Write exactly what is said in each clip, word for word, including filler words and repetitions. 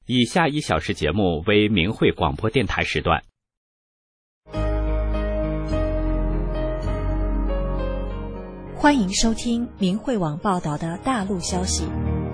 以下一小时节目为明慧广播电台时段。 欢迎收听明慧网报道的大陆消息。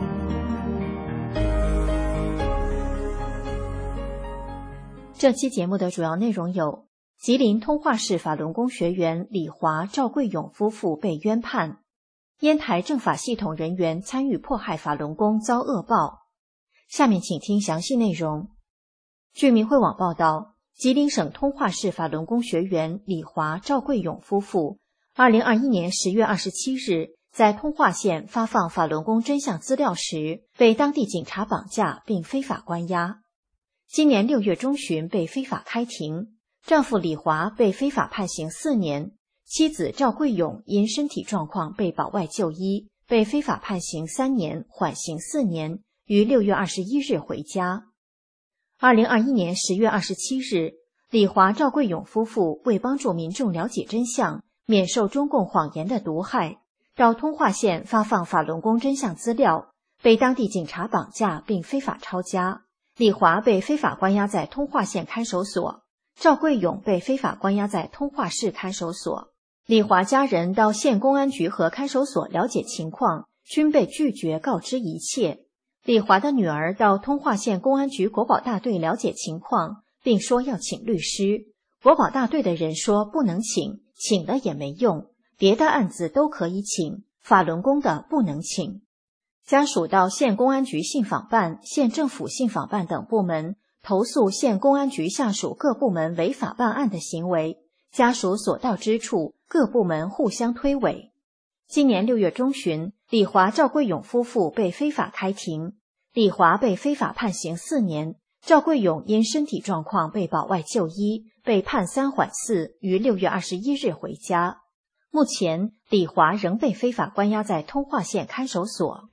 这期节目的主要内容有：吉林通化市法轮功学员李华、赵桂勇夫妇被冤判；烟台政法系统人员参与迫害法轮功遭恶报。下面请听详细内容。据明慧网报道，吉林省通化市法轮功学员李华、赵桂勇夫妇二零二一年十月二十七日在通化县发放法轮功真相资料时，被当地警察绑架并非法关押。今年六月中旬被非法开庭，丈夫李华被非法判刑四年，妻子赵桂勇因身体状况被保外就医，被非法判刑三年，缓刑四年，于六月二十一日回家。二零二一年十月二十七日，李华、赵桂勇夫妇为帮助民众了解真相，免受中共谎言的毒害，到通化县发放法轮功真相资料，被当地警察绑架并非法抄家。李华被非法关押在通化县看守所，赵桂勇被非法关押在通化市看守所。李华家人到县公安局和看守所了解情况，均被拒绝告知一切。李华的女儿到通化县公安局国保大队了解情况，并说要请律师。国保大队的人说不能请，请了也没用，别的案子都可以请，法轮功的不能请。家属到县公安局信访办、县政府信访办等部门投诉县公安局下属各部门违法办案的行为，家属所到之处，各部门互相推诿。今年六月中旬，李华、赵桂勇夫妇被非法开庭，李华被非法判刑四年，赵桂勇因身体状况被保外就医，被判三缓四，于六月二十一日回家。目前，李华仍被非法关押在通化县看守所。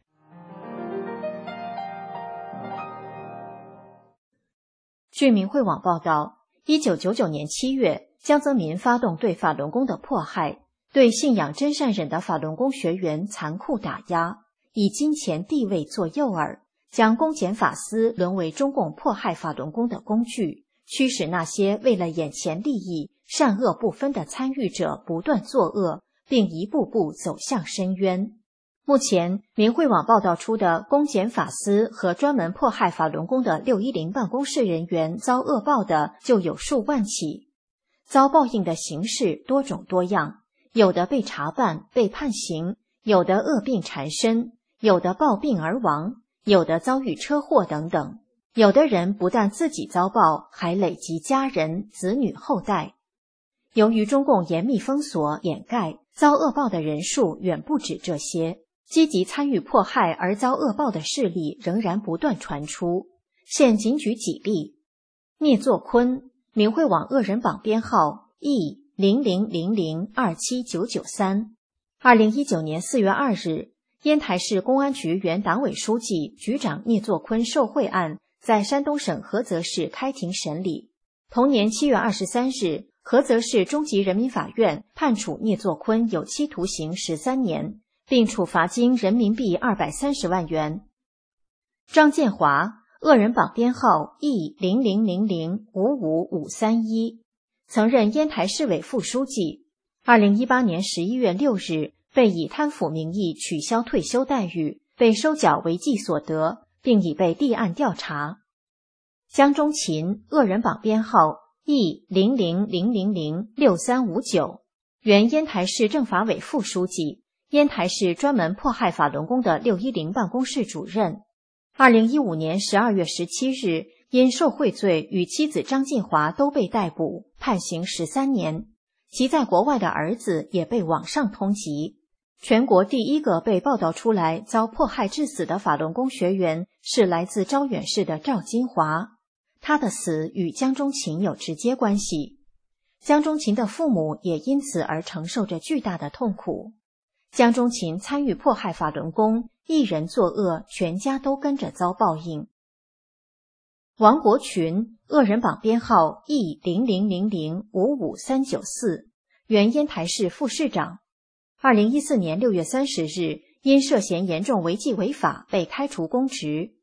据明慧网报道，一九九九年七月，江泽民发动对法轮功的迫害，对信仰真善忍的法轮功学员残酷打压，以金钱地位做诱饵，将公检法司沦为中共迫害法轮功的工具，驱使那些为了眼前利益、善恶不分的参与者不断作恶，并一步步走向深渊。目前，明慧网报道出的公检法司和专门迫害法轮功的六一零办公室人员遭恶报的就有数万起，遭报应的形式多种多样，有的被查办、被判刑，有的恶病缠身，有的暴病而亡，有的遭遇车祸等等。有的人不但自己遭报，还累及家人、子女后代。由于中共严密封锁、掩盖，遭恶报的人数远不止这些。积极参与迫害而遭恶报的事例仍然不断传出，现仅举几例。聂作坤，明慧网恶人榜编号 E 零零零零二七九九三。二零一九年四月二日，烟台市公安局原党委书记、局长聂作坤受贿案在山东省菏泽市开庭审理。同年七月二十三日，菏泽市中级人民法院判处聂作坤有期徒刑十三年。并处罚金人民币二百三十万元。张建华，恶人榜编号 E 零零零零五五五三一，曾任烟台市委副书记。二零一八年十一月六日，被以贪腐名义取消退休待遇，被收缴违纪所得，并已被立案调查。江中勤，恶人榜编号 E 零零零零零六三五九，原烟台市政法委副书记。烟台市专门迫害法轮功的六一零办公室主任。二零一五年十二月十七日，因受贿罪与妻子张进华都被逮捕，判刑十三年。其在国外的儿子也被网上通缉。全国第一个被报道出来遭迫害致死的法轮功学员是来自招远市的赵金华，他的死与江中勤有直接关系。江中勤的父母也因此而承受着巨大的痛苦。江中勤参与迫害法轮功，一人作恶，全家都跟着遭报应。王国群，恶人榜编号 E 零零零零五五三九四，原烟台市副市长。二零一四年六月三十日，因涉嫌严重违纪违法被开除公职。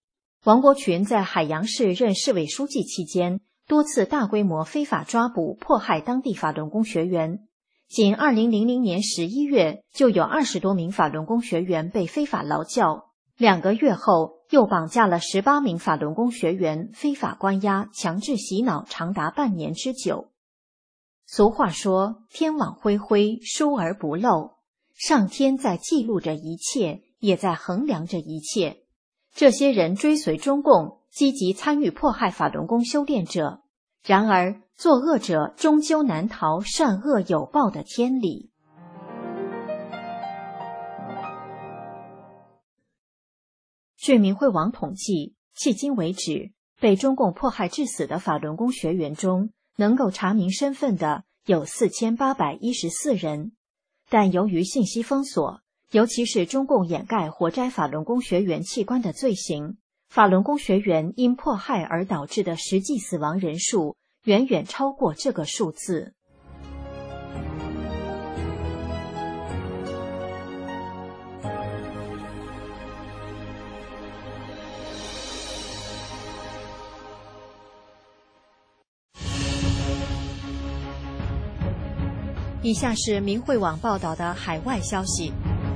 王国群在海洋市任市委书记期间，多次大规模非法抓捕、迫害当地法轮功学员。仅二零零零年十一月，就有二十多名法轮功学员被非法劳教，两个月后又绑架了十八名法轮功学员，非法关押、强制洗脑长达半年之久。俗话说，天网恢恢，疏而不漏。上天在记录着一切，也在衡量着一切。这些人追随中共，积极参与迫害法轮功修炼者，然而作恶者终究难逃善恶有报的天理。据明慧网统计，迄今为止，被中共迫害致死的法轮功学员中，能够查明身份的有四千八百一十四人，但由于信息封锁，尤其是中共掩盖活摘法轮功学员器官的罪行，法轮功学员因迫害而导致的实际死亡人数远远超过这个数字。以下是明慧网报道的海外消息，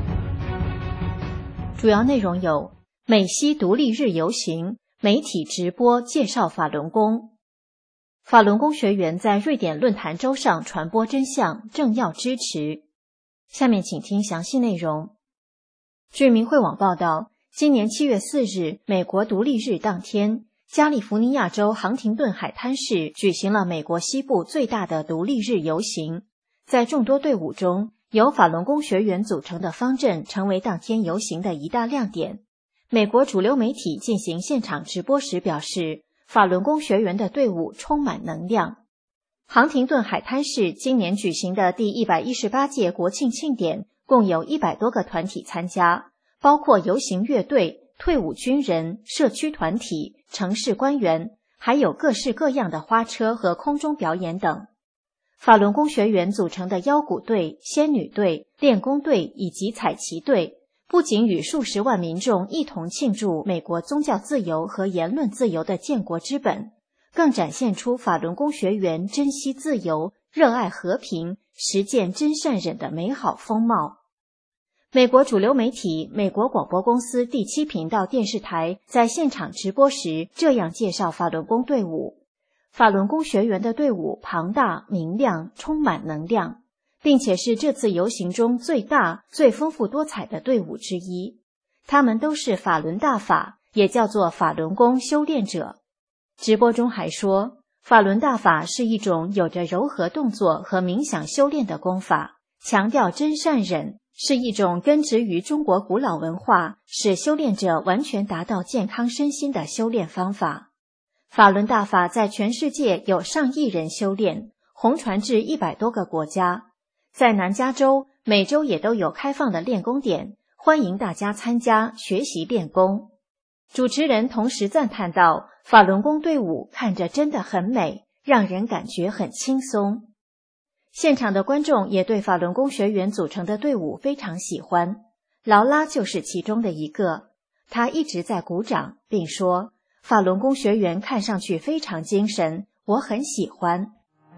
主要内容有：美西独立日游行，媒体直播介绍法轮功；法轮功学员在瑞典论坛周上传播真相，政要支持。下面请听详细内容。据明慧网报道，今年七月四日，美国独立日当天，加利福尼亚州杭廷顿海滩市举行了美国西部最大的独立日游行。在众多队伍中，由法轮功学员组成的方阵成为当天游行的一大亮点。美国主流媒体进行现场直播时表示，法轮功学员的队伍充满能量。杭廷顿海滩市今年举行的第一百一十八届国庆庆典，共有一百多个团体参加，包括游行乐队、退伍军人、社区团体、城市官员，还有各式各样的花车和空中表演等。法轮功学员组成的腰鼓队、仙女队、练功队以及彩旗队，不仅与数十万民众一同庆祝美国宗教自由和言论自由的建国之本，更展现出法轮功学员珍惜自由、热爱和平、实践真善忍的美好风貌。美国主流媒体美国广播公司第七频道电视台在现场直播时这样介绍法轮功队伍：法轮功学员的队伍庞大、明亮、充满能量，并且是这次游行中最大、最丰富多彩的队伍之一。他们都是法轮大法，也叫做法轮功修炼者。直播中还说，法轮大法是一种有着柔和动作和冥想修炼的功法，强调真善忍，是一种根植于中国古老文化，使修炼者完全达到健康身心的修炼方法。法轮大法在全世界有上亿人修炼，红传至一百多个国家。在南加州，每周也都有开放的练功点，欢迎大家参加学习练功。主持人同时赞叹道，法轮功队伍看着真的很美，让人感觉很轻松。现场的观众也对法轮功学员组成的队伍非常喜欢，劳拉就是其中的一个。她一直在鼓掌，并说，法轮功学员看上去非常精神，我很喜欢。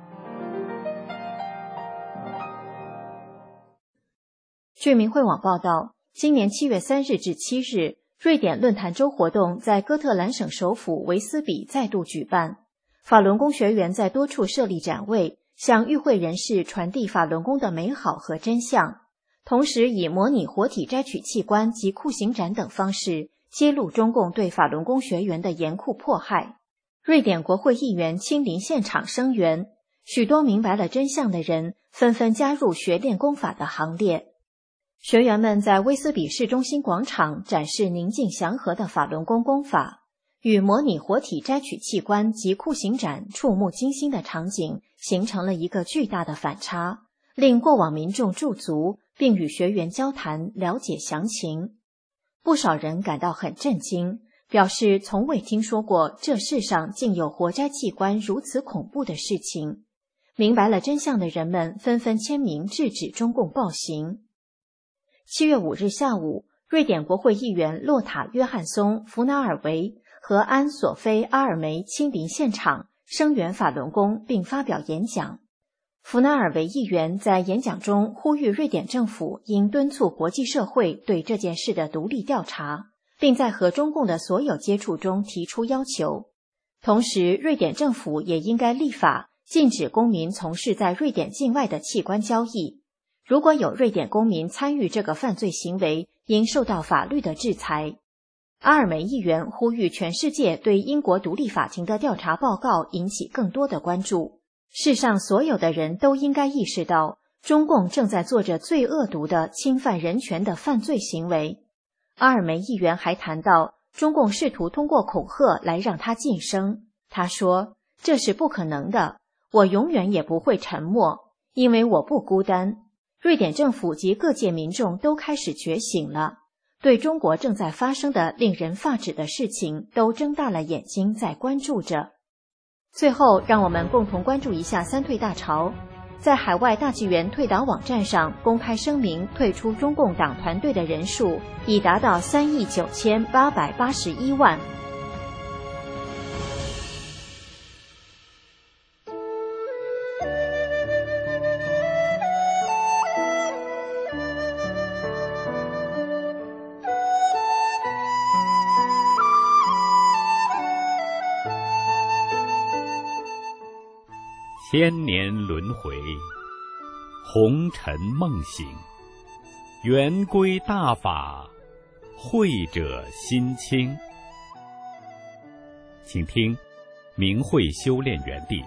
据明慧网报道，今年七月三日至七日，瑞典论坛周活动在哥特兰省首府维斯比再度举办。法轮功学员在多处设立展位，向与会人士传递法轮功的美好和真相，同时以模拟活体摘取器官及酷刑斩等方式揭露中共对法轮功学员的严酷迫害。瑞典国会议员亲临现场声援，许多明白了真相的人纷纷加入学练功法的行列。学员们在威斯比市中心广场展示宁静祥和的法轮功功法，与模拟活体摘取器官及酷刑斩触目惊心的场景形成了一个巨大的反差，令过往民众驻足，并与学员交谈了解详情。不少人感到很震惊，表示从未听说过这世上竟有活摘器官如此恐怖的事情。明白了真相的人们纷纷签名制止中共暴行。七月五日下午，瑞典国会议员洛塔·约翰松·弗纳尔维和安、索菲、阿尔梅亲临现场声援法轮功并发表演讲。福纳尔维议员在演讲中呼吁瑞典政府应敦促国际社会对这件事的独立调查，并在和中共的所有接触中提出要求。同时，瑞典政府也应该立法禁止公民从事在瑞典境外的器官交易。如果有瑞典公民参与这个犯罪行为，应受到法律的制裁。阿尔梅议员呼吁全世界对英国独立法庭的调查报告引起更多的关注。世上所有的人都应该意识到，中共正在做着最恶毒的侵犯人权的犯罪行为。阿尔梅议员还谈到，中共试图通过恐吓来让他晋升。他说，这是不可能的，我永远也不会沉默，因为我不孤单。瑞典政府及各界民众都开始觉醒了，对中国正在发生的令人发指的事情都睁大了眼睛在关注着。最后，让我们共同关注一下三退大潮。在海外大纪元退党网站上公开声明退出中共党团队的人数已达到三亿九千八百八十一万。 千年轮回，红尘梦醒，圆规大法，慧者心清。请听明慧修炼园地。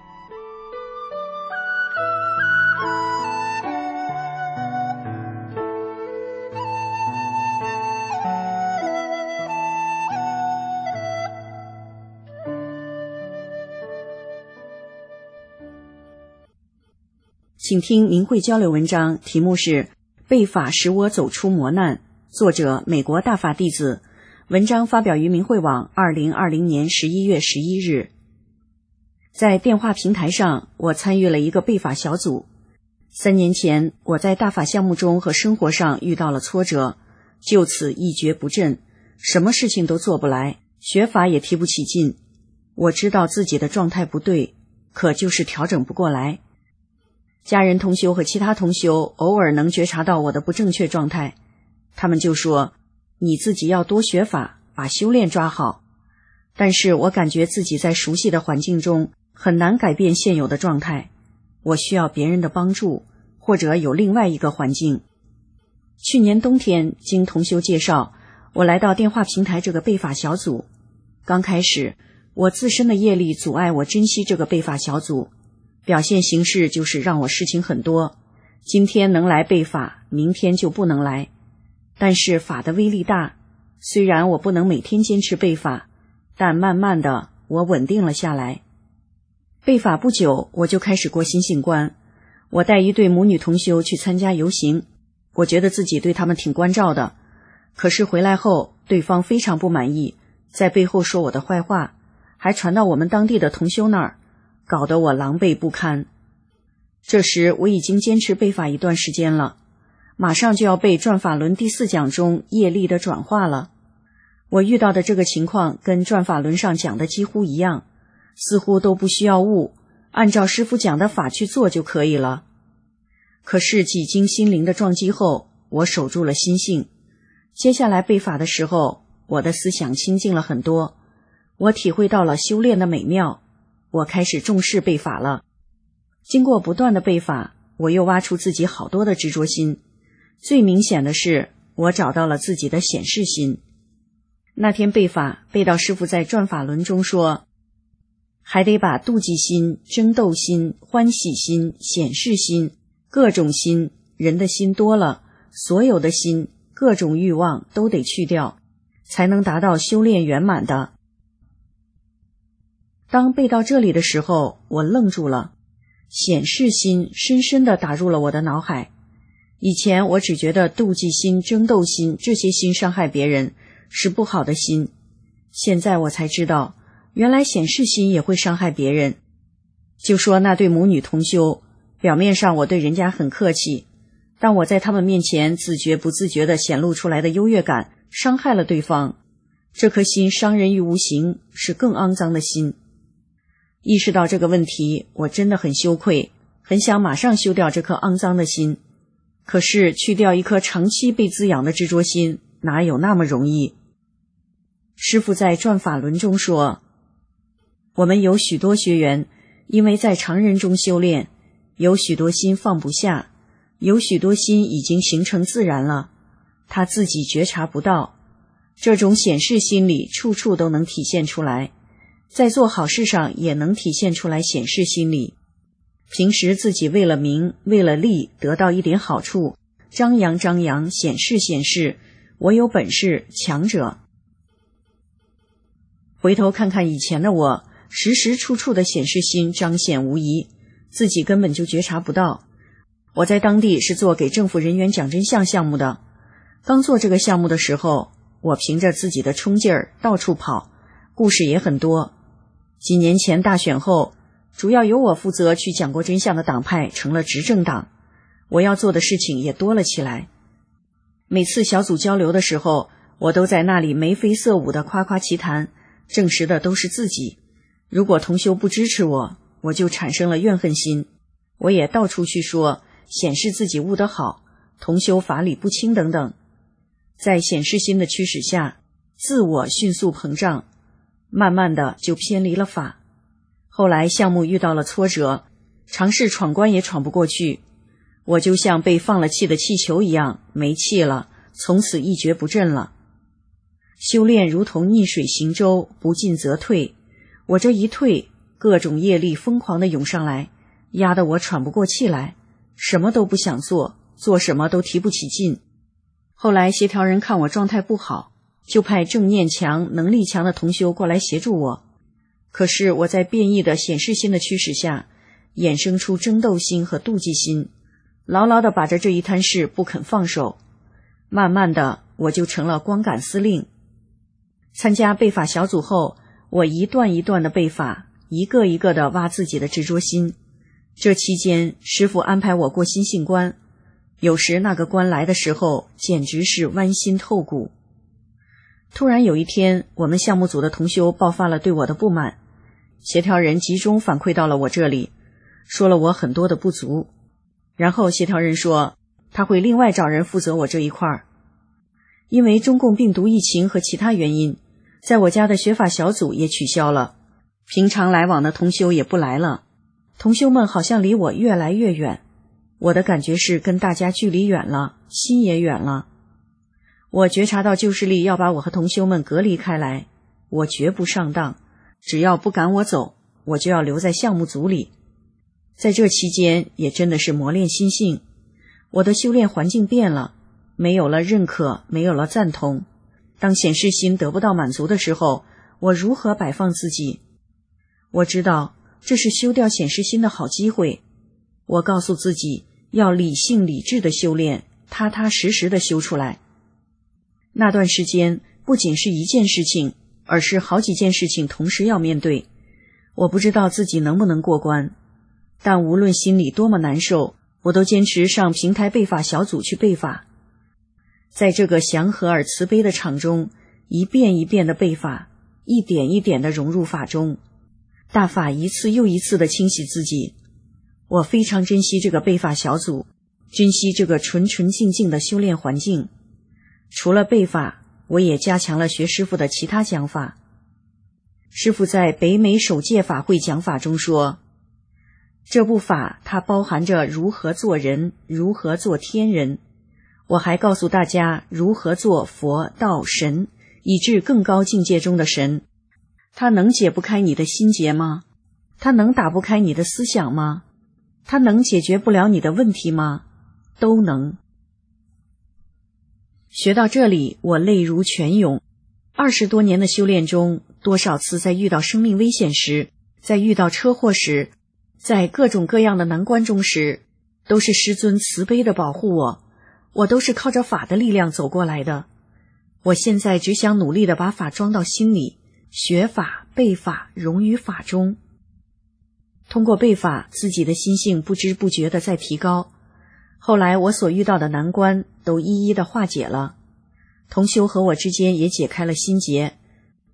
请听明慧交流文章，题目是《被法使我走出磨难》，作者美国大法弟子。文章发表于明慧网二零二零年十一月十一日。在电话平台上，我参与了一个被法小组。三年前，我在大法项目中和生活上遇到了挫折，就此一蹶不振，什么事情都做不来，学法也提不起劲。我知道自己的状态不对，可就是调整不过来。家人同修和其他同修偶尔能觉察到我的不正确状态，他们就说，你自己要多学法，把修炼抓好。但是我感觉自己在熟悉的环境中很难改变现有的状态，我需要别人的帮助，或者有另外一个环境。去年冬天，经同修介绍，我来到电话平台这个被法小组。刚开始，我自身的业力阻碍我珍惜这个被法小组，表现形式就是让我事情很多，今天能来被法，明天就不能来。但是法的威力大，虽然我不能每天坚持被法，但慢慢的我稳定了下来。被法不久，我就开始过心性观。我带一对母女同修去参加游行，我觉得自己对他们挺关照的，可是回来后对方非常不满意，在背后说我的坏话，还传到我们当地的同修那儿，搞得我狼狈不堪。这时我已经坚持被法一段时间了，马上就要被转法轮第四讲中业力的转化了。我遇到的这个情况跟转法轮上讲的几乎一样，似乎都不需要悟，按照师父讲的法去做就可以了。可是几经心灵的撞击后，我守住了心性。接下来被法的时候，我的思想清净了很多，我体会到了修炼的美妙，我开始重视被法了。经过不断的被法，我又挖出自己好多的执着心。最明显的是，我找到了自己的显示心。那天被法，被道师父在转法轮中说，还得把妒忌心、争斗心、欢喜心、显示心、各种心，人的心多了，所有的心、各种欲望都得去掉，才能达到修炼圆满的。当背到这里的时候，我愣住了，显示心深深地打入了我的脑海。以前我只觉得妒忌心、争斗心这些心伤害别人，是不好的心。现在我才知道，原来显示心也会伤害别人。就说那对母女同修，表面上我对人家很客气，但我在他们面前自觉不自觉地显露出来的优越感，伤害了对方。 这颗心伤人于无形，是更肮脏的心。意识到这个问题，我真的很羞愧，很想马上修掉这颗肮脏的心。可是去掉一颗长期被滋养的执着心，哪有那么容易？师父在转法轮中说，我们有许多学员因为在常人中修炼，有许多心放不下，有许多心已经形成自然了，他自己觉察不到。这种显示心理处处都能体现出来，在做好事上也能体现出来显示心理。平时自己为了名为了利得到一点好处，张扬张扬，显示显示，我有本事，强者。回头看看以前的我，时时处处的显示心彰显无疑，自己根本就觉察不到。我在当地是做给政府人员讲真相项目的，刚做这个项目的时候，我凭着自己的冲劲儿到处跑，故事也很多。几年前大选后，主要由我负责去讲过真相的党派成了执政党，我要做的事情也多了起来。每次小组交流的时候，我都在那里眉飞色舞的夸夸其谈，证实的都是自己。如果同修不支持我，我就产生了怨恨心。我也到处去说，显示自己悟得好，同修法理不清等等。在显示心的驱使下，自我迅速膨胀，慢慢的就偏离了法。后来项目遇到了挫折，尝试闯关也闯不过去，我就像被放了气的气球一样，没气了，从此一蹶不振了。修炼如同逆水行舟，不进则退，我这一退，各种业力疯狂地涌上来，压得我喘不过气来，什么都不想做，做什么都提不起劲。后来协调人看我状态不好，就派正念强、能力强的同修过来协助我。可是我在变异的显示心的驱使下，衍生出争斗心和妒忌心，牢牢地把着这一摊事不肯放手。慢慢的，我就成了光杆司令。参加背法小组后，我一段一段的背法，一个一个的挖自己的执着心。这期间，师父安排我过心性关，有时那个关来的时候，简直是剜心透骨。突然有一天，我们项目组的同修爆发了对我的不满，协调人集中反馈到了我这里，说了我很多的不足。然后协调人说，他会另外找人负责我这一块儿。因为中共病毒疫情和其他原因，在我家的学法小组也取消了，平常来往的同修也不来了，同修们好像离我越来越远。我的感觉是跟大家距离远了，心也远了。我觉察到旧势力要把我和同修们隔离开来，我绝不上当，只要不赶我走，我就要留在项目组里。在这期间也真的是磨练心性，我的修炼环境变了，没有了认可，没有了赞同。当显示心得不到满足的时候，我如何摆放自己？我知道这是修掉显示心的好机会。我告诉自己要理性理智的修炼，踏踏实实的修出来。那段时间不仅是一件事情，而是好几件事情同时要面对。我不知道自己能不能过关，但无论心里多么难受，我都坚持上平台背法小组去背法。在这个祥和而慈悲的场中，一遍一遍的背法，一点一点的融入法中，大法一次又一次的清洗自己。我非常珍惜这个背法小组，珍惜这个纯纯净净的修炼环境。除了背法，我也加强了学师父的其他讲法。师父在北美首届法会讲法中说，这部法它包含着如何做人，如何做天人。我还告诉大家如何做佛道神，以至更高境界中的神。它能解不开你的心结吗？它能打不开你的思想吗？它能解决不了你的问题吗？都能。学到这里，我泪如泉涌。二十多年的修炼中，多少次在遇到生命危险时，在遇到车祸时，在各种各样的难关中时，都是师尊慈悲的保护我，我都是靠着法的力量走过来的。我现在只想努力地把法装到心里，学法、背法，融于法中。通过背法，自己的心性不知不觉地在提高。后来我所遇到的难关都一一的化解了，同修和我之间也解开了心结，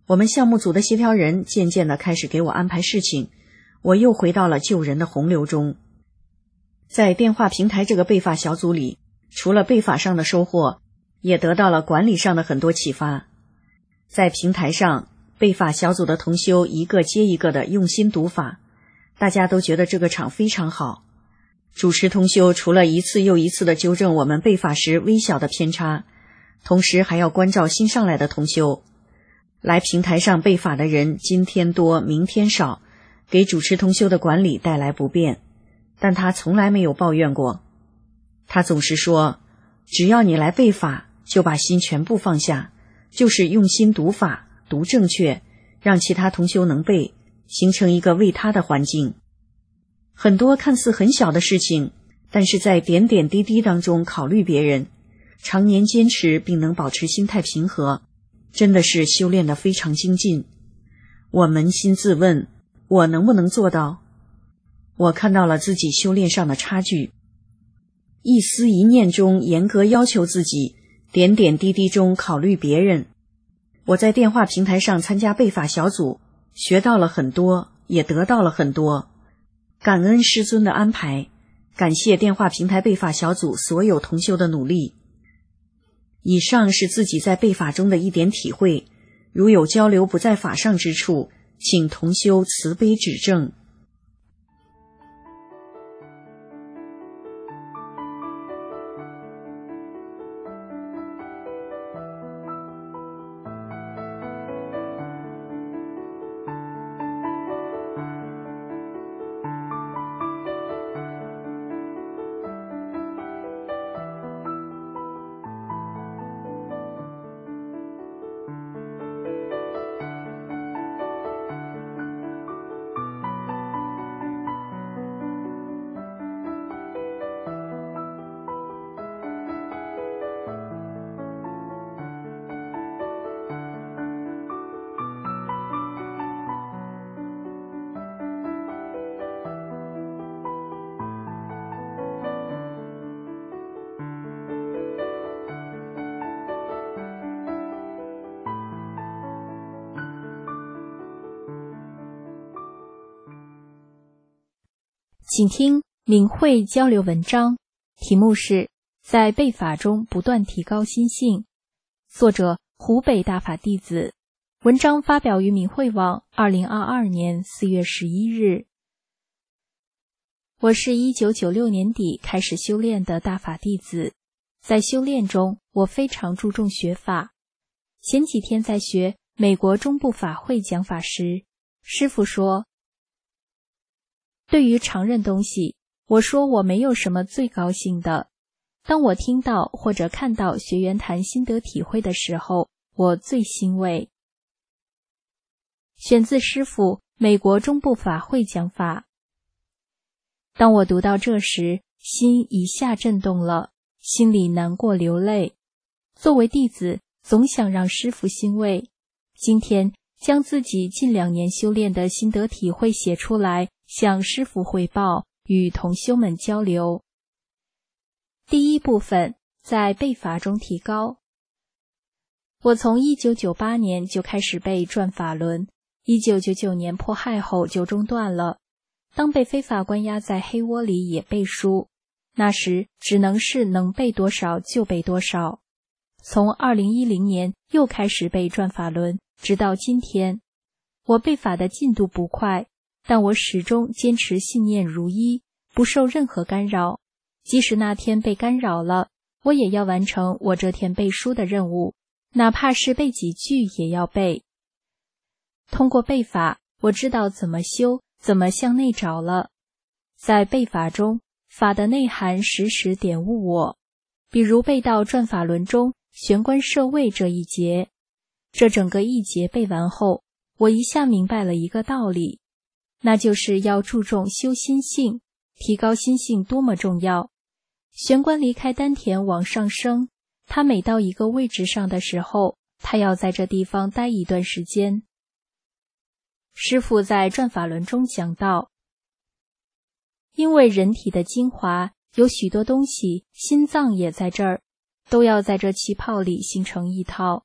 我们项目组的协调人渐渐地开始给我安排事情，我又回到了救人的洪流中。在电话平台这个备法小组里，除了备法上的收获，也得到了管理上的很多启发。在平台上，备法小组的同修一个接一个的用心读法，大家都觉得这个场非常好。主持同修除了一次又一次的纠正我们备法时微小的偏差，同时还要关照新上来的同修。来平台上备法的人今天多明天少，给主持同修的管理带来不便，但他从来没有抱怨过。他总是说，只要你来备法，就把心全部放下，就是用心读法，读正确，让其他同修能背，形成一个为他的环境。很多看似很小的事情，但是在点点滴滴当中考虑别人，常年坚持并能保持心态平和，真的是修炼得非常精进。我扪心自问，我能不能做到？我看到了自己修炼上的差距。一思一念中严格要求自己，点点滴滴中考虑别人。我在电话平台上参加备法小组，学到了很多，也得到了很多。感恩师尊的安排，感谢电话平台备法小组所有同修的努力。以上是自己在备法中的一点体会，如有交流不在法上之处，请同修慈悲指正。 请听明慧交流文章，题目是在备法中不断提高心性，作者湖北大法弟子，文章发表于明慧网二零二二年四月十一日。我是一九九六年底开始修炼的大法弟子，在修炼中我非常注重学法。前几天在学美国中部法会讲法时，师父说，对于常认东西，我说我没有什么最高兴的。当我听到或者看到学员谈心得体会的时候，我最欣慰。选自师父美国中部法会讲法。当我读到这时，心一下震动了，心里难过流泪。作为弟子，总想让师父欣慰。今天将自己近两年修炼的心得体会写出来，向师父汇报，与同修们交流。第一部分，在备法中提高。我从一九九八年就开始背转法轮，一九九九年迫害后就中断了。当被非法关押在黑窝里也背书，那时只能是能背多少就背多少。从二零一零年又开始背转法轮，直到今天。我背法的进度不快，但我始终坚持信念如一，不受任何干扰。即使那天被干扰了，我也要完成我这天背书的任务，哪怕是背几句也要背。通过背法，我知道怎么修，怎么向内找了。在背法中，法的内涵时时点悟我。比如背到转法轮中玄关摄位这一节，这整个一节背完后，我一下明白了一个道理，那就是要注重修心性，提高心性多么重要。玄关离开丹田往上升，它每到一个位置上的时候，它要在这地方待一段时间。师父在转法轮中讲到，因为人体的精华有许多东西，心脏也在这儿，都要在这气泡里形成一套。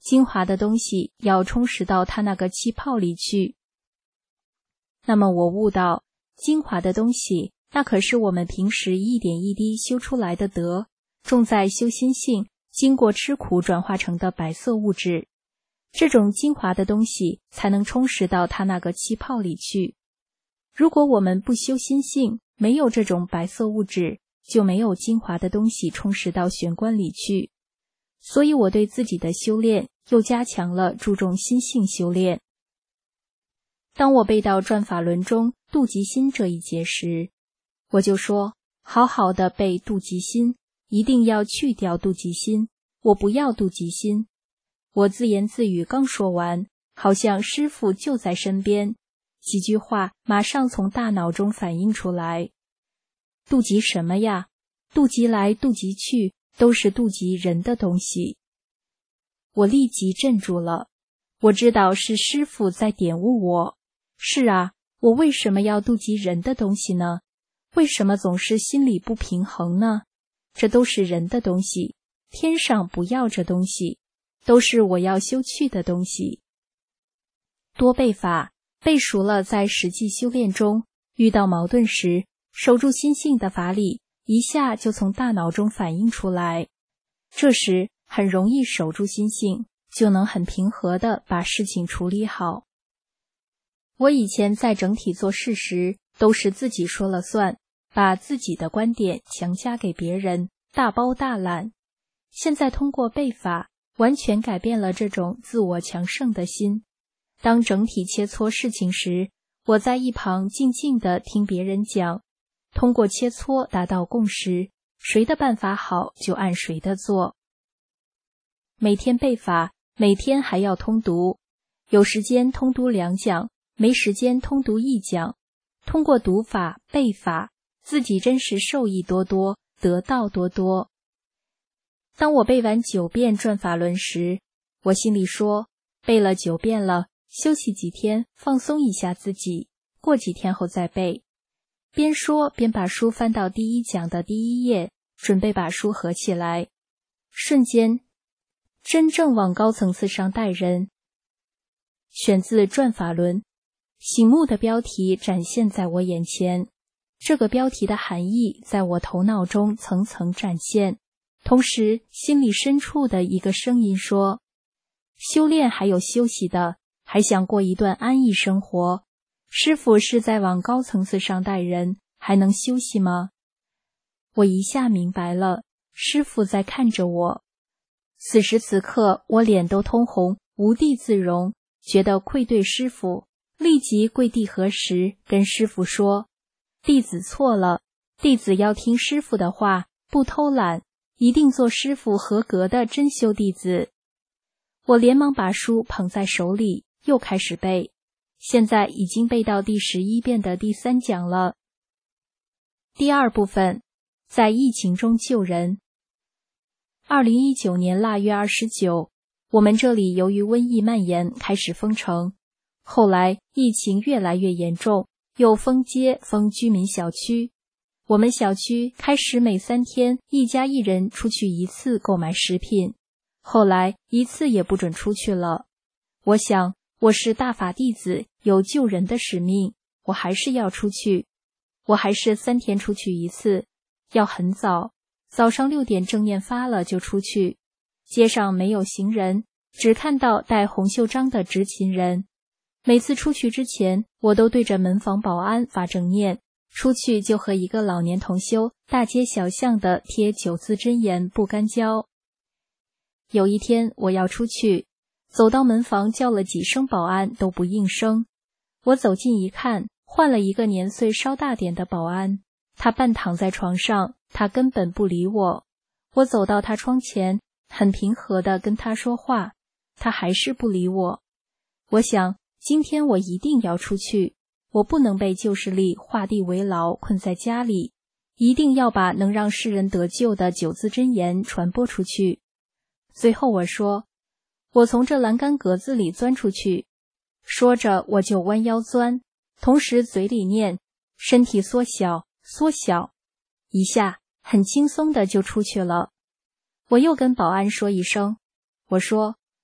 精华的东西要充实到它那个气泡里去。那么我悟到，精华的东西，那可是我们平时一点一滴修出来的德，重在修心性，经过吃苦转化成的白色物质。这种精华的东西才能充实到它那个气泡里去。如果我们不修心性，没有这种白色物质，就没有精华的东西充实到玄关里去。所以我对自己的修炼又加强了注重心性修炼。当我背到转法轮中妒忌心这一节时，我就说，好好的背妒忌心，一定要去掉妒忌心，我不要妒忌心。我自言自语刚说完，好像师父就在身边，几句话马上从大脑中反映出来。妒忌什么呀？妒忌来妒忌去，都是妒忌人的东西。我立即镇住了，我知道是师父在点悟我。是啊，我为什么要妒忌人的东西呢？为什么总是心里不平衡呢？这都是人的东西，天上不要这东西，都是我要修去的东西。多背法，背熟了，在实际修炼中遇到矛盾时，守住心性的法理一下就从大脑中反映出来，这时很容易守住心性，就能很平和地把事情处理好。我以前在整体做事时，都是自己说了算，把自己的观点强加给别人，大包大揽。现在通过背法，完全改变了这种自我强盛的心。当整体切磋事情时，我在一旁静静地听别人讲，通过切磋达到共识，谁的办法好就按谁的做。每天背法，每天还要通读，有时间通读两讲，没时间通读一讲。通过读法、背法，自己真是受益多多，得道多多。当我背完九遍转法轮时，我心里说，背了九遍了，休息几天，放松一下自己，过几天后再背。边说边把书翻到第一讲的第一页，准备把书合起来。瞬间，真正往高层次上带人。选自转法轮，醒目的标题展现在我眼前，这个标题的含义在我头脑中层层展现。同时，心里深处的一个声音说，修炼还有休息的，还想过一段安逸生活，师父是在往高层次上带人，还能休息吗？我一下明白了，师父在看着我。此时此刻，我脸都通红，无地自容，觉得愧对师父，立即跪地合十，跟师父说，弟子错了，弟子要听师父的话，不偷懒，一定做师父合格的真修弟子。我连忙把书捧在手里，又开始背，现在已经背到第十一遍的第三讲了。第二部分，在疫情中救人。二零一九年腊月二十九，我们这里由于瘟疫蔓延开始封城，后来疫情越来越严重，又封街封居民小区。我们小区开始每三天一家一人出去一次购买食品，后来一次也不准出去了。我想，我是大法弟子，有救人的使命，我还是要出去。我还是三天出去一次，要很早，早上六点正念发了就出去。街上没有行人，只看到戴红袖章的执勤人。每次出去之前，我都对着门房保安发正念，出去就和一个老年同修大街小巷的贴九字真言不干交。有一天我要出去，走到门房叫了几声保安都不应声。我走近一看，换了一个年岁稍大点的保安，他半躺在床上，他根本不理我。我走到他窗前，很平和地跟他说话，他还是不理我。我想，今天我一定要出去，我不能被旧势力画地为牢，困在家里，一定要把能让世人得救的九字真言传播出去。最后我说，我从这栏杆格子里钻出去。说着我就弯腰钻，同时嘴里念，身体缩小缩小，一下很轻松的就出去了。我又跟保安说一声，我说，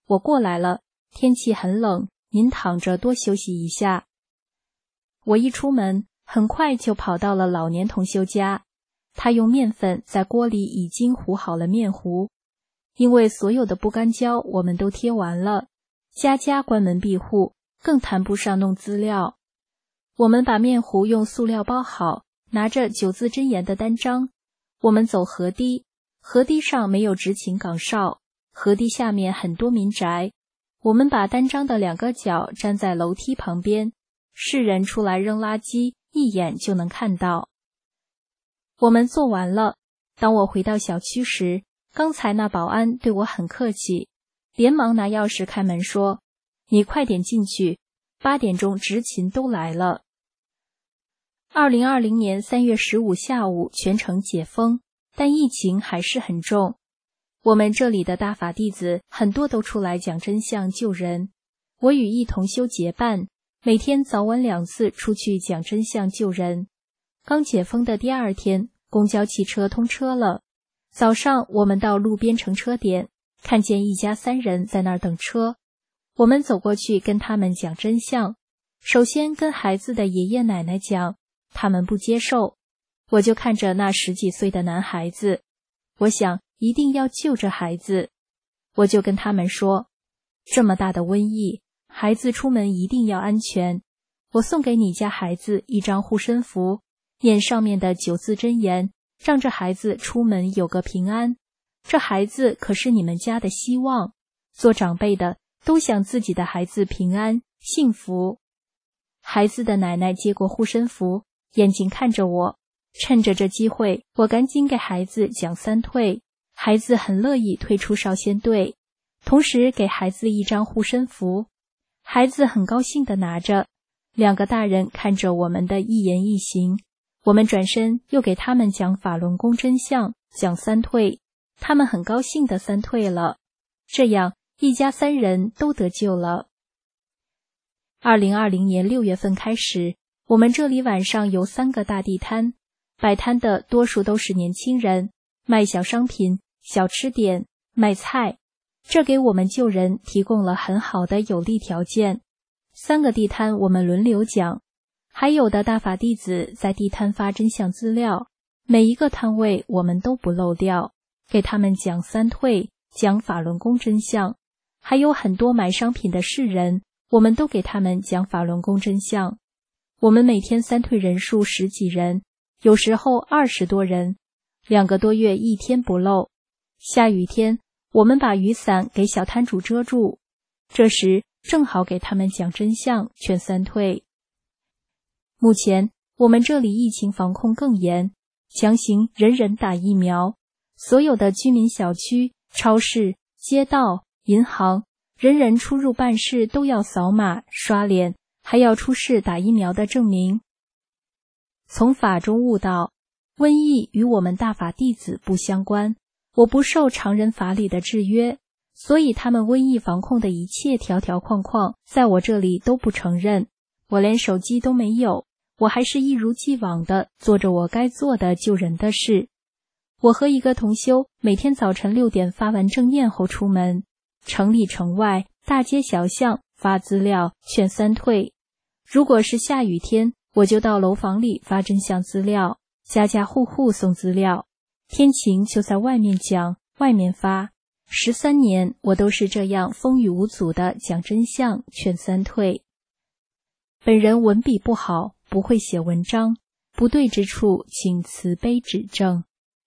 我过来了，天气很冷，您躺着多休息一下。我一出门，很快就跑到了老年同修家，他用面粉在锅里已经糊好了面糊，因为所有的不干胶我们都贴完了，家家关门闭户，更谈不上弄资料。我们把面糊用塑料包好，拿着九字真言的单张，我们走河堤，河堤上没有执勤岗哨，河堤下面很多民宅，我们把单张的两个角站在楼梯旁边，世人出来扔垃圾，一眼就能看到。我们做完了，当我回到小区时，刚才那保安对我很客气，连忙拿钥匙开门说：“你快点进去，八点钟执勤都来了。”二零二零年三月十五下午全城解封，但疫情还是很重。我们这里的大法弟子很多都出来讲真相救人，我与一同修结伴，每天早晚两次出去讲真相救人。刚解封的第二天，公交汽车通车了。早上我们到路边乘车点，看见一家三人在那儿等车，我们走过去跟他们讲真相。首先跟孩子的爷爷奶奶讲，他们不接受。我就看着那十几岁的男孩子，我想一定要救这孩子。我就跟他们说，这么大的瘟疫，孩子出门一定要安全。我送给你家孩子一张护身符，念上面的九字真言，让这孩子出门有个平安。这孩子可是你们家的希望，做长辈的都想自己的孩子平安幸福。孩子的奶奶接过护身符，眼睛看着我，趁着这机会，我赶紧给孩子讲三退。孩子很乐意退出少先队，同时给孩子一张护身符，孩子很高兴地拿着。两个大人看着我们的一言一行，我们转身又给他们讲法轮功真相，讲三退，他们很高兴地三退了。这样一家三人都得救了。二零二零年六月份开始，我们这里晚上有三个大地摊，摆摊的多数都是年轻人，卖小商品、小吃点、卖菜，这给我们救人提供了很好的有利条件。三个地摊我们轮流讲，还有的大法弟子在地摊发真相资料，每一个摊位我们都不漏掉，给他们讲三退，讲法轮功真相。还有很多买商品的世人，我们都给他们讲法轮功真相。我们每天三退人数十几人，有时候二十多人，两个多月一天不漏。下雨天，我们把雨伞给小摊主遮住，这时正好给他们讲真相，劝三退。目前我们这里疫情防控更严，强行人人打疫苗，所有的居民小区、超市、街道、银行，人人出入办事都要扫码、刷脸，还要出示打疫苗的证明。从法中悟到，瘟疫与我们大法弟子不相关，我不受常人法理的制约，所以他们瘟疫防控的一切条条框框，在我这里都不承认。我连手机都没有，我还是一如既往的做着我该做的救人的事。我和一个同修每天早晨六点发完正念后出门，城里城外、大街小巷发资料，劝三退。如果是下雨天，我就到楼房里发真相资料，家家户户送资料。天晴就在外面讲，外面发。十三年，我都是这样风雨无阻的讲真相，劝三退。本人文笔不好，不会写文章，不对之处，请慈悲指正。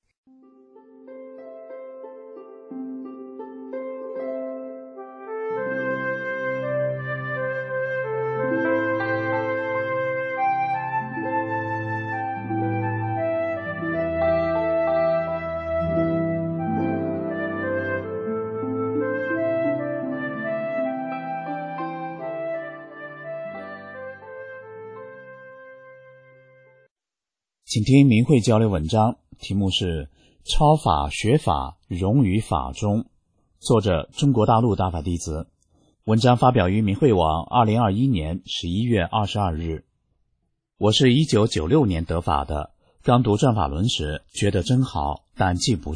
请听明慧交流文章，题目是超法学法融于法中，作者中国大陆大法弟子。文章发表于明慧网二零二一年十一月二十二日。我是一九九六年得法的，刚读转法轮时觉得真好，但记不住，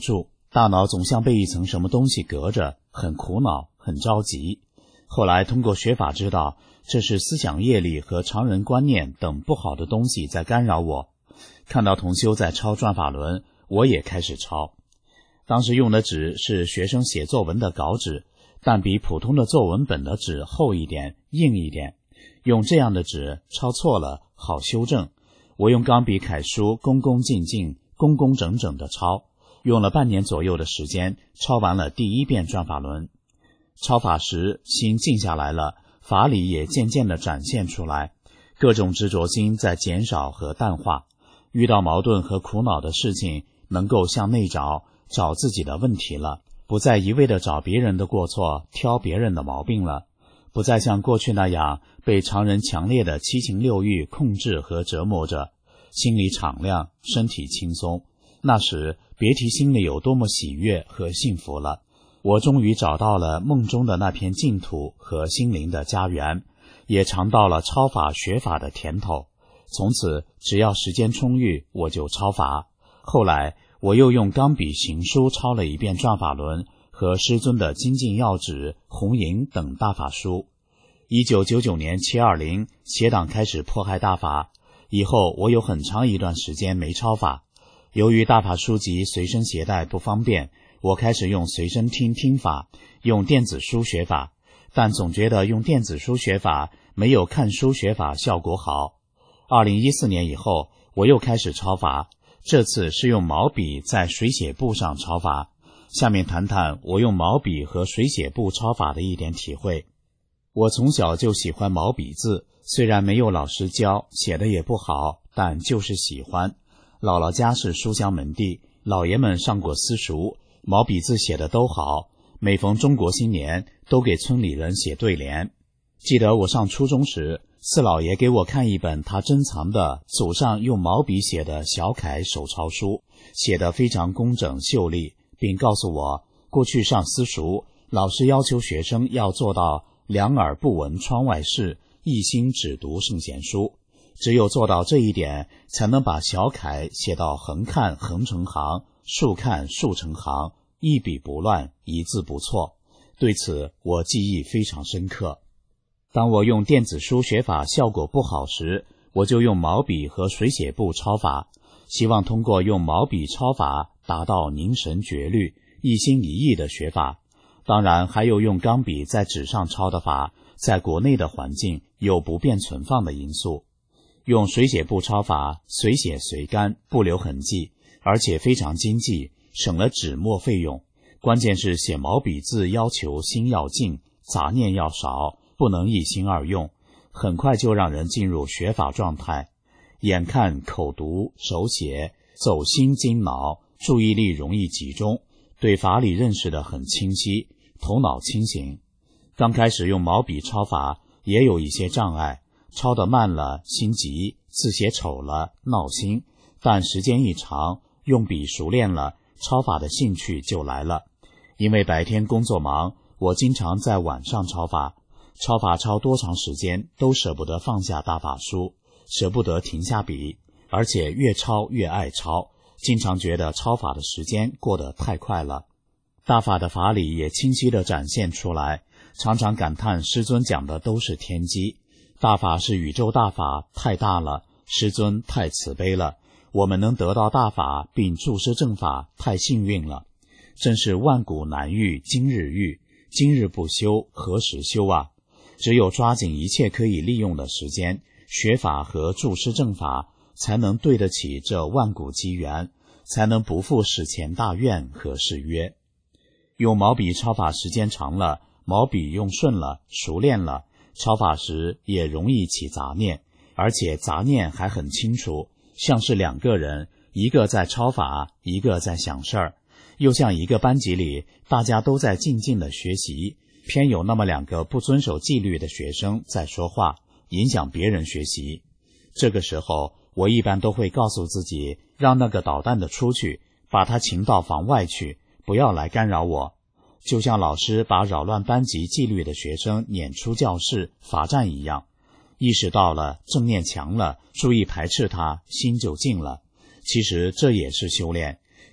大脑总像被一层什么东西隔着，很苦恼，很着急。后来通过学法知道，这是思想业力和常人观念等不好的东西在干扰我。看到同修在抄转法轮，我也开始抄。当时用的纸是学生写作文的稿纸，但比普通的作文本的纸厚一点，硬一点。用这样的纸抄错了好修正。我用钢笔楷书恭恭敬敬、工工整整的抄，用了半年左右的时间，抄完了第一遍转法轮。抄法时心静下来了，法理也渐渐地展现出来，各种执着心在减少和淡化。遇到矛盾和苦恼的事情，能够向内找，找自己的问题了，不再一味地找别人的过错，挑别人的毛病了，不再像过去那样被常人强烈的七情六欲控制和折磨着，心里敞亮，身体轻松。那时别提心里有多么喜悦和幸福了。我终于找到了梦中的那片净土和心灵的家园，也尝到了抄法学法的甜头。从此只要时间充裕，我就抄法。后来我又用钢笔行书抄了一遍转法轮和师尊的精进要旨、红银等大法书。一九九九年七二零，邪党开始迫害大法，以后我有很长一段时间没抄法。由于大法书籍随身携带不方便，我开始用随身听听法，用电子书学法，但总觉得用电子书学法没有看书学法效果好。二零一四年以后，我又开始抄法，这次是用毛笔在水写簿上抄法。下面谈谈我用毛笔和水写簿抄法的一点体会。我从小就喜欢毛笔字，虽然没有老师教，写的也不好，但就是喜欢。姥姥家是书香门第，老爷们上过私塾，毛笔字写的都好，每逢中国新年都给村里人写对联。记得我上初中时，四老爷给我看一本他珍藏的祖上用毛笔写的小楷手抄书，写得非常工整秀丽，并告诉我，过去上私塾，老师要求学生要做到两耳不闻窗外事，一心只读圣贤书。只有做到这一点，才能把小楷写到横看横成行，竖看竖成行，一笔不乱，一字不错。对此我记忆非常深刻。当我用电子书学法效果不好时，我就用毛笔和水写簿抄法，希望通过用毛笔抄法达到凝神绝虑、一心一意的学法。当然还有用钢笔在纸上抄的法，在国内的环境有不便存放的因素。用水写簿抄法，随写随干，不留痕迹，而且非常经济，省了纸墨费用。关键是写毛笔字要求心要静，杂念要少，不能一心二用，很快就让人进入学法状态。眼看口读手写，走心经脑，注意力容易集中，对法理认识得很清晰，头脑清醒。刚开始用毛笔抄法也有一些障碍，抄得慢了心急，字写丑了闹心，但时间一长，用笔熟练了，抄法的兴趣就来了。因为白天工作忙，我经常在晚上抄法，抄法抄多长时间都舍不得放下大法书，舍不得停下笔，而且越抄越爱抄，经常觉得抄法的时间过得太快了。大法的法理也清晰地展现出来，常常感叹师尊讲的都是天机。大法是宇宙大法，太大了，师尊太慈悲了，我们能得到大法并注释正法，太幸运了。真是万古难遇今日遇，今日不修何时修啊。只有抓紧一切可以利用的时间，学法和注释正法，才能对得起这万古机缘，才能不负史前大愿和誓约。用毛笔抄法时间长了，毛笔用顺了，熟练了，抄法时也容易起杂念，而且杂念还很清楚，像是两个人，一个在抄法，一个在想事儿，又像一个班级里大家都在静静的学习，偏有那么两个不遵守纪律的学生在说话，影响别人学习。这个时候我一般都会告诉自己，让那个捣蛋的出去，把他请到房外去，不要来干扰我。就像老师把扰乱班级纪律的学生撵出教室罚站一样，意识到了，正念强了，注意排斥他，心就静了。其实这也是修炼，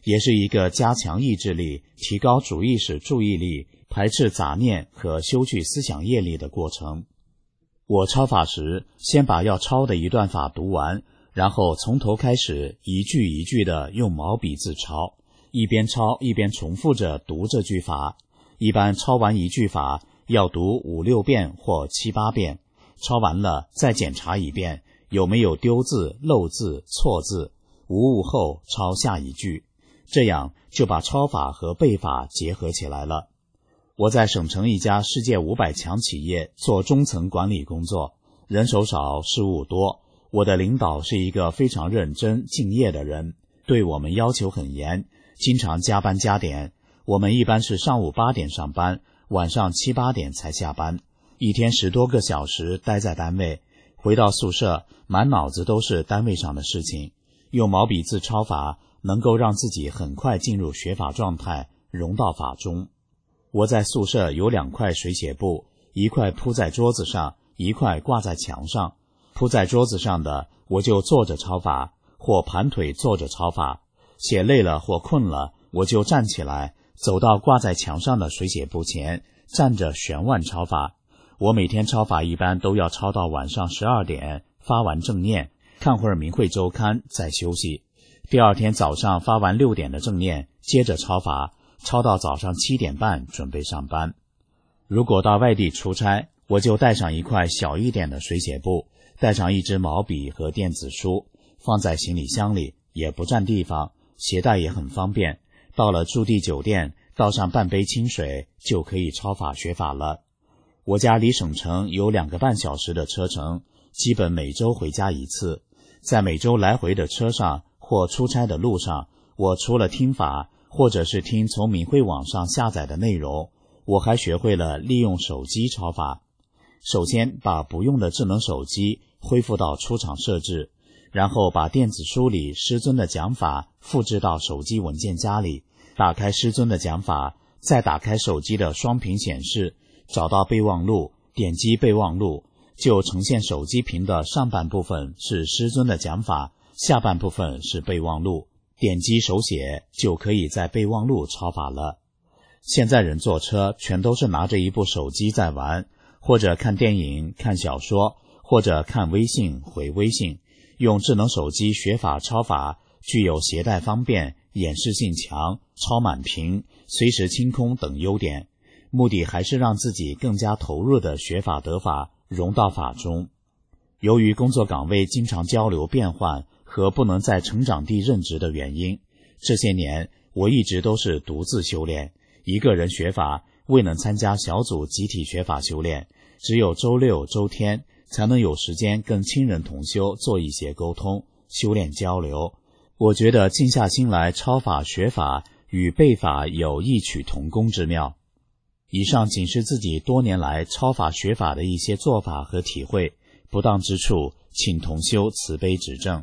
也是一个加强意志力、提高主意识注意力、排斥杂念和修去思想业力的过程。我抄法时，先把要抄的一段法读完，然后从头开始一句一句地用毛笔字抄，一边抄一边重复着读这句法。一般抄完一句法要读五六遍或七八遍，抄完了再检查一遍有没有丢字、漏字、错字，无误后抄下一句，这样就把抄法和背法结合起来了。我在省城一家世界五百强企业做中层管理工作，人手少，事务多。我的领导是一个非常认真敬业的人，对我们要求很严，经常加班加点。我们一般是上午八点上班，晚上七八点才下班，一天十多个小时待在单位，回到宿舍满脑子都是单位上的事情。用毛笔字抄法能够让自己很快进入学法状态，融到法中。我在宿舍有两块水写簿，一块铺在桌子上，一块挂在墙上。铺在桌子上的我就坐着抄法，或盘腿坐着抄法，写累了或困了我就站起来，走到挂在墙上的水写簿前，站着悬腕抄法。我每天抄法一般都要抄到晚上十二点，发完正念，看会儿明慧周刊，再休息。第二天早上发完六点的正念，接着抄法，抄到早上七点半准备上班。如果到外地出差，我就带上一块小一点的水写簿，带上一支毛笔和电子书，放在行李箱里，也不占地方，携带也很方便。到了驻地酒店，倒上半杯清水，就可以抄法学法了。我家离省城有两个半小时的车程，基本每周回家一次。在每周来回的车上或出差的路上，我除了听法，或者是听从明慧网上下载的内容，我还学会了利用手机抄法。首先把不用的智能手机恢复到出厂设置，然后把电子书里师尊的讲法复制到手机文件夹里，打开师尊的讲法，再打开手机的双屏显示，找到备忘录，点击备忘录，就呈现手机屏的上半部分是师尊的讲法，下半部分是备忘录，点击手写就可以在备忘录抄法了。现在人坐车全都是拿着一部手机在玩，或者看电影、看小说，或者看微信、回微信。用智能手机学法抄法，具有携带方便、演示性强、超满屏、随时清空等优点，目的还是让自己更加投入的学法得法，融到法中。由于工作岗位经常交流变换和不能在成长地任职的原因，这些年我一直都是独自修炼，一个人学法，未能参加小组集体学法修炼，只有周六周天才能有时间跟亲人同修做一些沟通、修炼交流。我觉得静下心来抄法学法与背法有异曲同工之妙。以上仅是自己多年来抄法学法的一些做法和体会，不当之处请同修慈悲指正。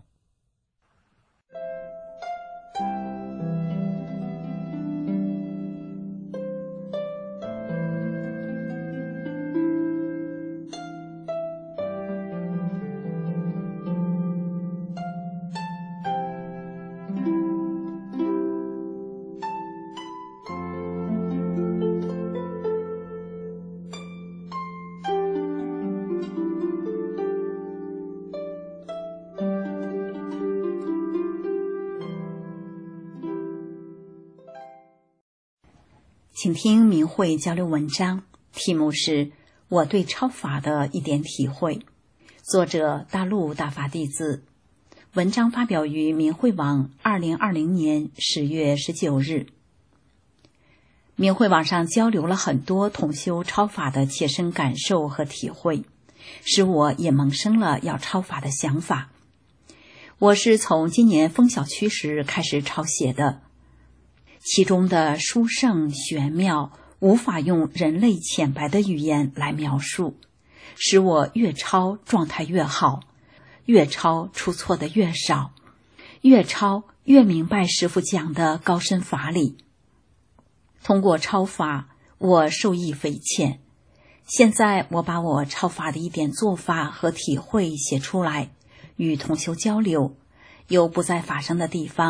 请听明慧交流文章，题目是我对抄法的一点体会，作者大陆大法弟子，文章发表于明慧网二零二零年十月十九日。明慧网上交流了很多同修抄法的切身感受和体会，使我也萌生了要抄法的想法。我是从今年枫晓区时开始抄写的，其中的殊胜玄妙无法用人类浅白的语言来描述，使我越抄状态越好，越抄出错的越少，越抄越明白师父讲的高深法理。通过抄法，我受益匪浅。现在我把我抄法的一点做法和体会写出来，与同修交流，有不在法上的地方，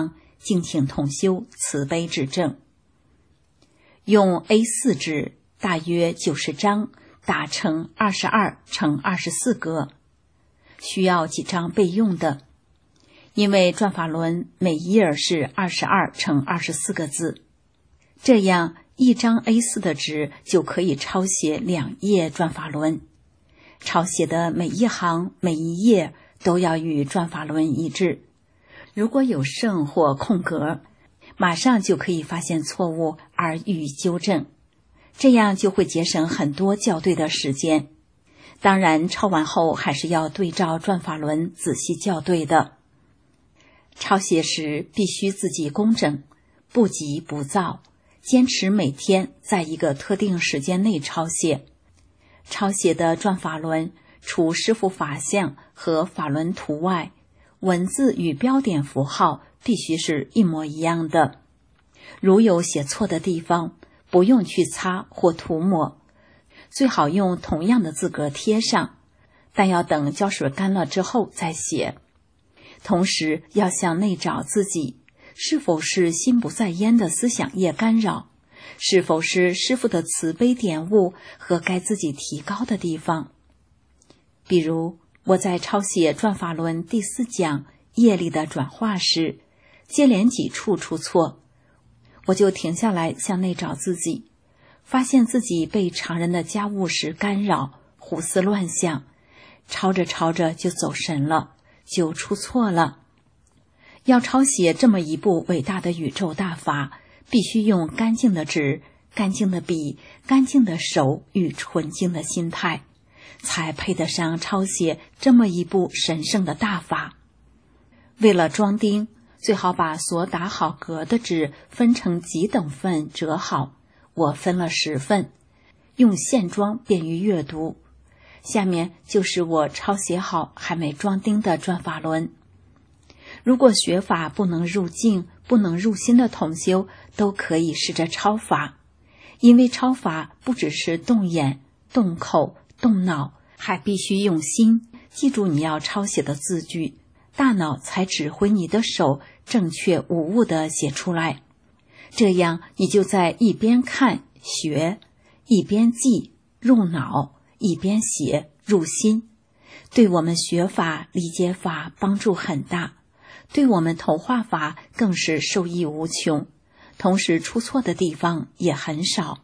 敬请同修慈悲指正。用 A 四 纸大约九十张，打成二十二乘二十四格，需要几张备用的。因为转法轮每页是二十二乘二十四个字，这样一张 A 四 的纸就可以抄写两页转法轮。抄写的每一行每一页都要与转法轮一致，如果有剩或空格，马上就可以发现错误而予以纠正，这样就会节省很多校对的时间。当然抄完后还是要对照转法轮仔细校对的。抄写时必须字迹工整，不急不躁，坚持每天在一个特定时间内抄写。抄写的转法轮除师父法像和法轮图外，文字与标点符号必须是一模一样的。如有写错的地方，不用去擦或涂抹，最好用同样的字格贴上，但要等胶水干了之后再写。同时要向内找自己，是否是心不在焉的思想业干扰，是否是师父的慈悲点悟和该自己提高的地方。比如我在抄写转法轮第四讲业力的转化时，接连几处出错，我就停下来向内找自己，发现自己被常人的家务事干扰，胡思乱想，抄着抄着就走神了，就出错了。要抄写这么一部伟大的宇宙大法，必须用干净的纸、干净的笔、干净的手与纯净的心态，才配得上抄写这么一部神圣的大法。为了装订，最好把所打好格的纸分成几等份折好，我分了十份，用线装便于阅读。下面就是我抄写好还没装订的转法轮。如果学法不能入境、不能入心的同修，都可以试着抄法。因为抄法不只是动眼、动口、动脑，还必须用心，记住你要抄写的字句，大脑才指挥你的手正确无误地写出来。这样你就在一边看学，一边记入脑，一边写入心，对我们学法理解法帮助很大，对我们投化法更是受益无穷，同时出错的地方也很少。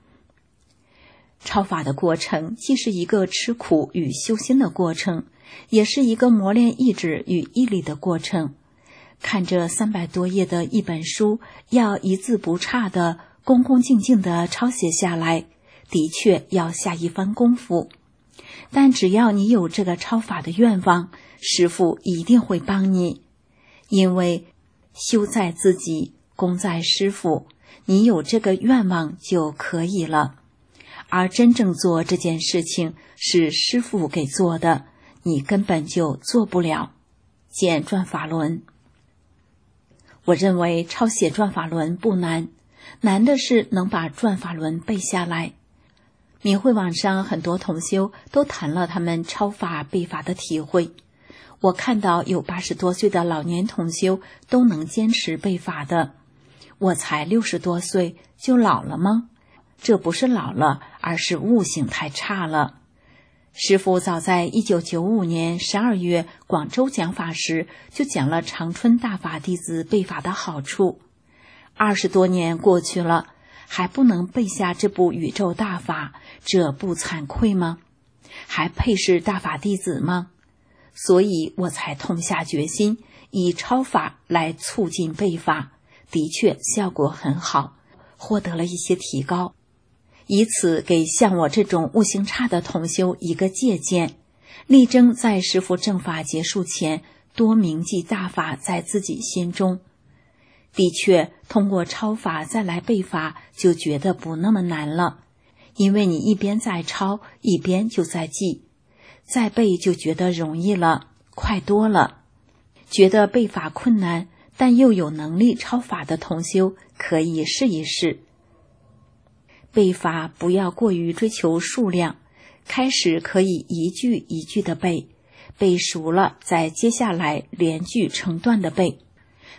抄法的过程既是一个吃苦与修心的过程，也是一个磨练意志与毅力的过程。看这三百多页的一本书，要一字不差的恭恭敬敬的抄写下来，的确要下一番功夫。但只要你有这个抄法的愿望，师父一定会帮你。因为修在自己，功在师父，你有这个愿望就可以了。而真正做这件事情是师父给做的，你根本就做不了。见转法轮。我认为抄写转法轮不难，难的是能把转法轮背下来。明慧网上很多同修都谈了他们抄法背法的体会。我看到有八十多岁的老年同修都能坚持背法的，我才六十多岁，就老了吗？这不是老了，而是悟性太差了。师父早在一九九五年十二月广州讲法时，就讲了长春大法弟子背法的好处。二十多年过去了，还不能背下这部宇宙大法，这不惭愧吗？还配是大法弟子吗？所以我才痛下决心，以抄法来促进背法，的确效果很好，获得了一些提高。以此给像我这种悟性差的同修一个借鉴，力争在师父正法结束前多铭记大法在自己心中。的确，通过抄法再来背法，就觉得不那么难了，因为你一边在抄，一边就在记，再背就觉得容易了，快多了。觉得背法困难，但又有能力抄法的同修，可以试一试。背法不要过于追求数量，开始可以一句一句的背，背熟了再接下来连句成段的背。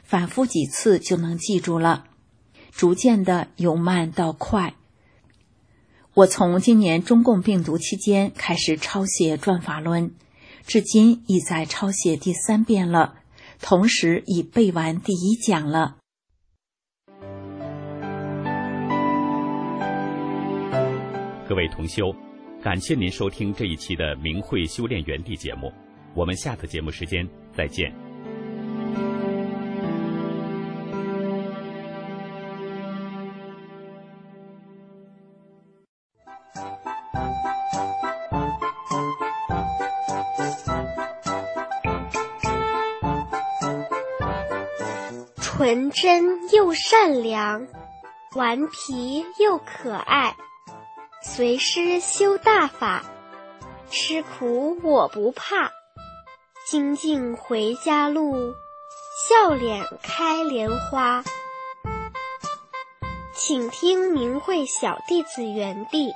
反复几次就能记住了，逐渐的由慢到快。我从今年中共病毒期间开始抄写转法轮，至今已在抄写第三遍了，同时已背完第一讲了。 各位同修，感谢您收听这一期的明慧修炼园地节目，我们下次节目时间再见。 纯真又善良，顽皮又可爱，随师修大法，吃苦我不怕，精进回家路，笑脸开莲花。请听明慧小弟子园地。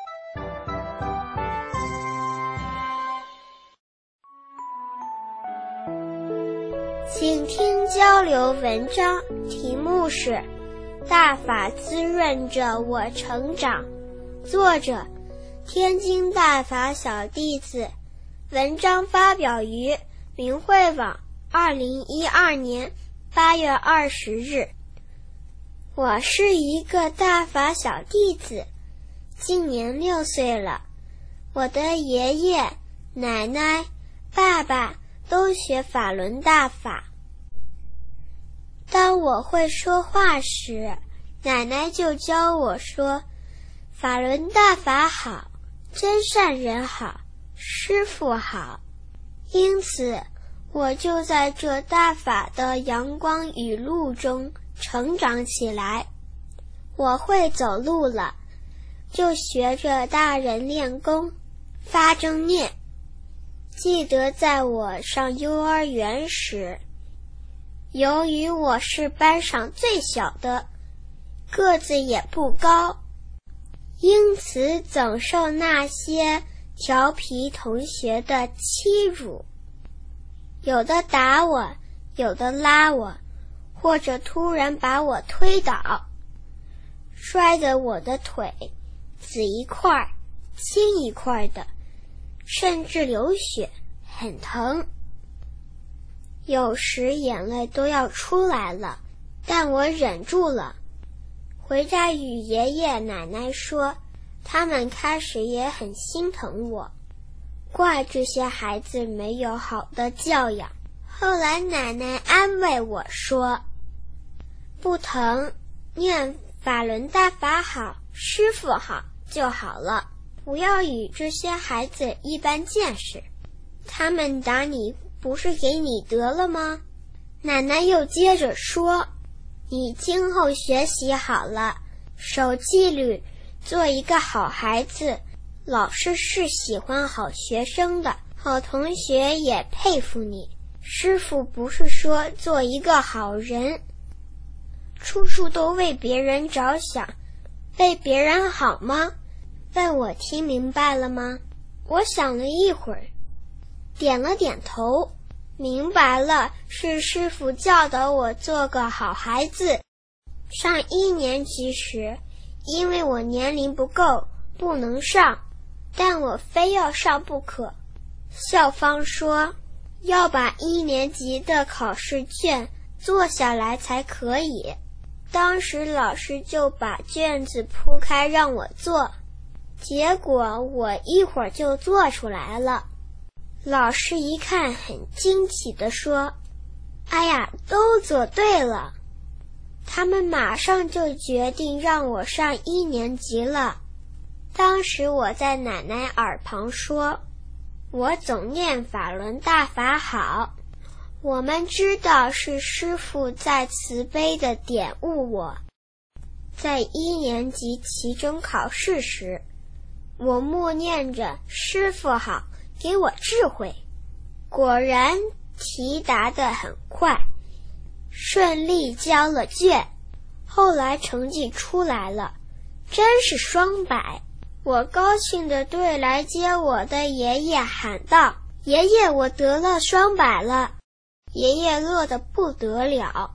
请听交流文章，题目是《大法滋润着我成长》，作者天津大法小弟子，文章发表于明慧网二零一二年八月二十日。我是一个大法小弟子，今年六岁了。我的爷爷、奶奶、爸爸都学法轮大法。当我会说话时，奶奶就教我说，法轮大法好，真善人好，师父好。因此我就在这大法的阳光雨露中成长起来。我会走路了，就学着大人练功，发正念。记得在我上幼儿园时，由于我是班上最小的，个子也不高，因此总受那些调皮同学的欺辱，有的打我，有的拉我，或者突然把我推倒，摔得我的腿紫一块青一块的，甚至流血，很疼。有时眼泪都要出来了，但我忍住了。回家与爷爷奶奶说，他们开始也很心疼我，怪这些孩子没有好的教养。后来奶奶安慰我说，不疼，念法轮大法好，师父好就好了，不要与这些孩子一般见识，他们打你不是给你得了吗？奶奶又接着说，你今后学习好了，守纪律，做一个好孩子，老师是喜欢好学生的，好同学也佩服你。师父不是说做一个好人，处处都为别人着想，为别人好吗？问我听明白了吗？我想了一会儿，点了点头，明白了，是师父教导我做个好孩子。上一年级时，因为我年龄不够，不能上，但我非要上不可。校方说，要把一年级的考试卷做下来才可以。当时老师就把卷子铺开让我做，结果我一会儿就做出来了。老师一看很惊奇地说，哎呀，都做对了。他们马上就决定让我上一年级了。当时我在奶奶耳旁说，我总念法轮大法好，我们知道是师父在慈悲地点悟我。在一年级期中考试时，我默念着师父好，给我智慧，果然题答得很快，顺利交了卷。后来成绩出来了，真是双百。我高兴地对来接我的爷爷喊道，爷爷，我得了双百了。爷爷乐得不得了，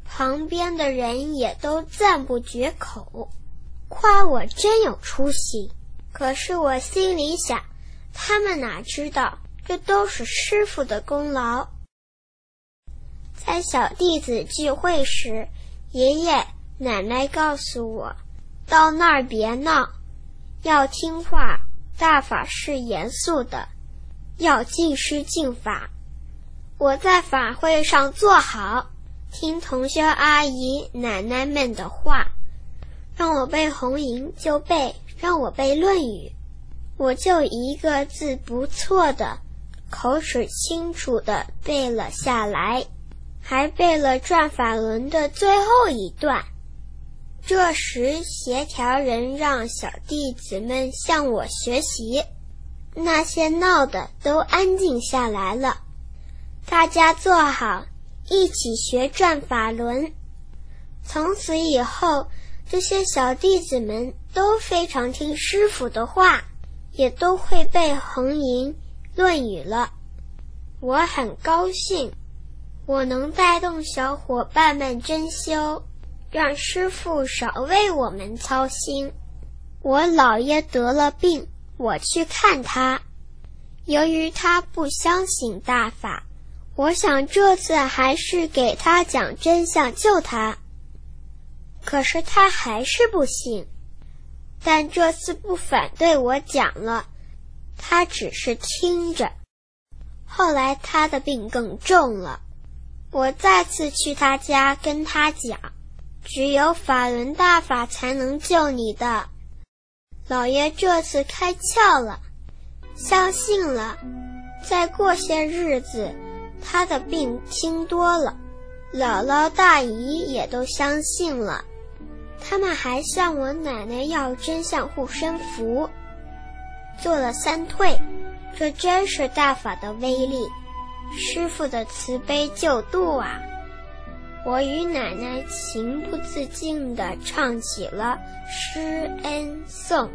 旁边的人也都赞不绝口，夸我真有出息。可是我心里想，他们哪知道这都是师傅的功劳。在小弟子聚会时，爷爷奶奶告诉我，到那儿别闹，要听话，大法是严肃的，要敬师敬法。我在法会上坐好，听同学阿姨奶奶们的话，让我背红吟就背，让我背论语，我就一个字不错的，口齿清楚的背了下来，还背了转法轮的最后一段。这时协调人让小弟子们向我学习，那些闹的都安静下来了，大家坐好，一起学转法轮。从此以后，这些小弟子们都非常听师傅的话，也都会背红吟、论语了。我很高兴，我能带动小伙伴们真修，让师傅少为我们操心。我姥爷得了病，我去看他，由于他不相信大法，我想这次还是给他讲真相救他。可是他还是不信，但这次不反对我讲了，他只是听着。后来他的病更重了，我再次去他家跟他讲，只有法轮大法才能救你的。老爷这次开窍了，相信了，再过些日子他的病轻多了，姥姥大姨也都相信了，他们还向我奶奶要真相护身符，做了三退。这真是大法的威力，师父的慈悲救度啊！我与奶奶情不自禁地唱起了施恩颂。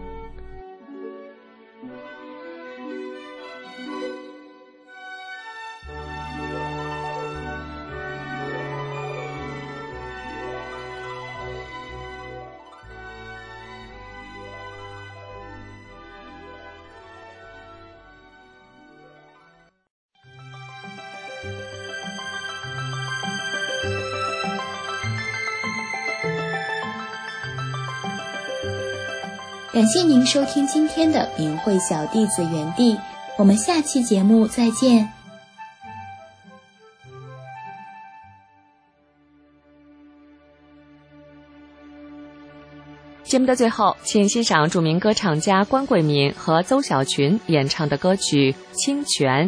感谢您收听今天的明慧小弟子园地，我们下期节目再见。 节目的最后，请欣赏著名歌唱家关桂敏和邹小群演唱的歌曲《清泉》。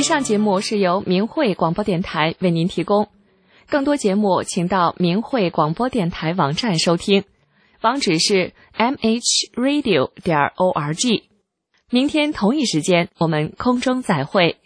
以上节目是由明慧广播电台为您提供，更多节目请到明慧广播电台网站收听，网址是 m h radio 点 org。明天同一时间我们空中再会。